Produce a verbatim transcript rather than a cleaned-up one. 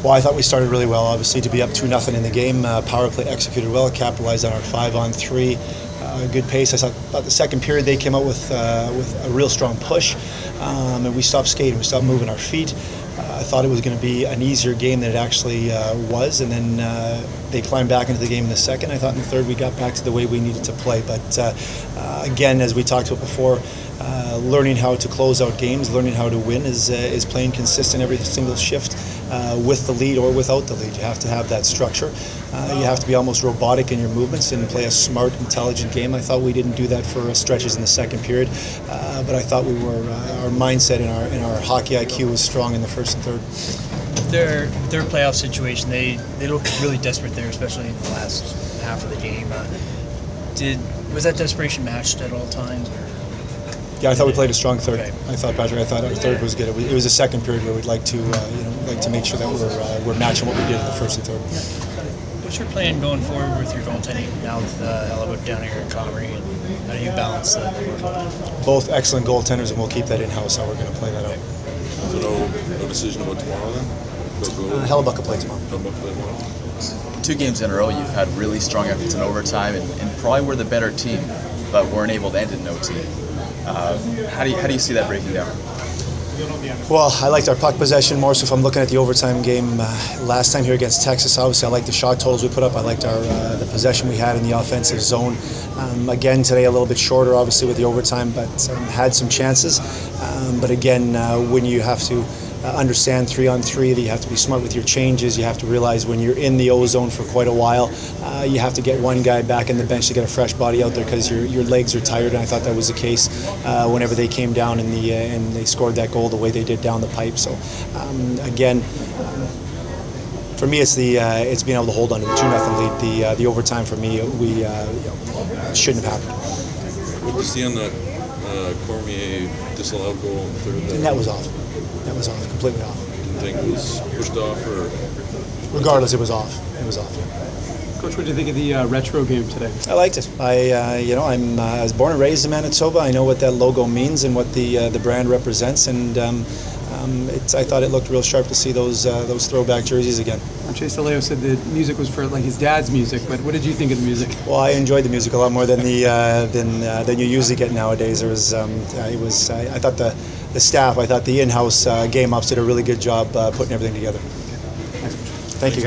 Well, I thought we started really well, obviously, to be up two nothing in the game. Uh, power play executed well, capitalized on our five on three. Uh, good pace. I thought, thought the second period they came out with uh, with a real strong push, um, and we stopped skating. We stopped moving our feet. Uh, I thought it was going to be an easier game than it actually uh, was, and then uh, they climbed back into the game in the second. I thought in the third we got back to the way we needed to play. But uh, uh, again, as we talked about before, uh, learning how to close out games, learning how to win is uh, is playing consistent every single shift uh, with the lead or without the lead. You have to have that structure. Uh, you have to be almost robotic in your movements and play a smart, intelligent game. I thought we didn't do that for stretches in the second period, uh, but I thought we were uh, our mindset and our and our hockey I Q was strong in the first and third. Their their playoff situation, they they looked really desperate there, especially in the last half of the game. Uh, did was that desperation matched at all times? Or? Yeah, I thought we played a strong third. Okay. I thought Patrick. I thought our third was good. It was, it was a second period where we'd like to uh, you know like to make sure that we're uh, we're matching what we did in the first and third. What's your plan going forward with your goaltending now with uh, Hellebuyck down here at Comrie, and how do you balance that? Both excellent goaltenders, and we'll keep that in-house, how we're going to play that out. So no, no decision about tomorrow then? Uh, Hellebuyck will play tomorrow. Hellebuyck play tomorrow? Two games in a row, you've had really strong efforts in overtime, and, and probably were the better team, but weren't able to end in O T. Uh, how do you how do you see that breaking down? Well, I liked our puck possession more, so if I'm looking at the overtime game uh, last time here against Texas, obviously I liked the shot totals we put up. I liked our uh, the possession we had in the offensive zone. Um, again, today a little bit shorter, obviously, with the overtime, but um, had some chances. Um, but again, uh, when you have to uh, understand three on three, that you have to be smart with your changes. You have to realize when you're in the O zone for quite a while, uh, you have to get one guy back in the bench to get a fresh body out there because your your legs are tired. And I thought that was the case uh, whenever they came down in the uh, and they scored that goal the way they did down the pipe. So um, again. Um, For me, it's the uh, it's being able to hold on to the two nothing lead. The uh, the overtime for me, we uh, you know, shouldn't have happened. What did you see on that uh, Cormier disallowed goal in the third? And that was off. That was off, completely off. Didn't think it was pushed off or? Regardless, it was off. It was off. Yeah. Coach, what did you think of the uh, retro game today? I liked it. I uh, you know I'm uh, I was born and raised in Manitoba. I know what that logo means and what the uh, the brand represents, and. Um, Um, it's, I thought it looked real sharp to see those uh, those throwback jerseys again. Chase DeLeo said the music was for like his dad's music, but what did you think of the music? Well, I enjoyed the music a lot more than the uh, than uh, than you usually get nowadays. There was um, uh, it was I, I thought the the staff, I thought the in-house uh, game ups did a really good job uh, putting everything together. Thank you.